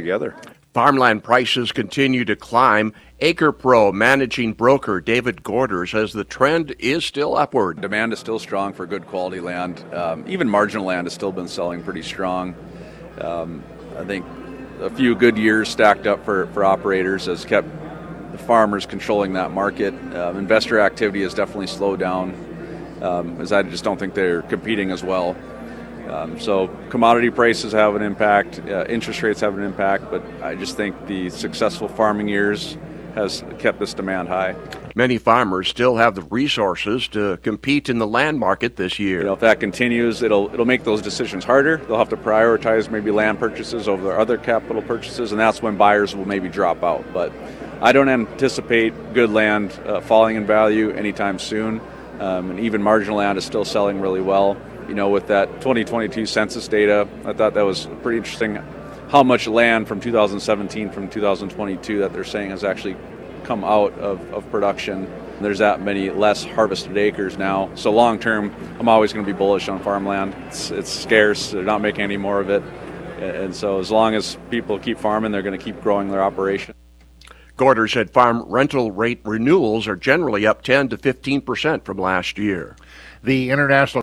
together. Farmland prices continue to climb. AcrePro managing broker David Gorder says the trend is still upward. Demand is still strong for good quality land. Even marginal land has still been selling pretty strong. I think a few good years stacked up for operators has kept the farmers controlling that market. Investor activity has definitely slowed down, as I just don't think they're competing as well. So commodity prices have an impact, interest rates have an impact, but I just think the successful farming years has kept this demand high. Many farmers still have the resources to compete in the land market this year. If that continues, it'll make those decisions harder. They'll have to prioritize maybe land purchases over their other capital purchases, and that's when buyers will maybe drop out. But I don't anticipate good land falling in value anytime soon, and even marginal land is still selling really well. With that 2022 census data, I thought that was pretty interesting how much land from 2017 from 2022 that they're saying has actually come out of production. There's that many less harvested acres now. So long term, I'm always going to be bullish on farmland. It's scarce. They're not making any more of it. And so as long as people keep farming, they're going to keep growing their operation. Gorder said farm rental rate renewals are generally up 10 to 15% from last year. The International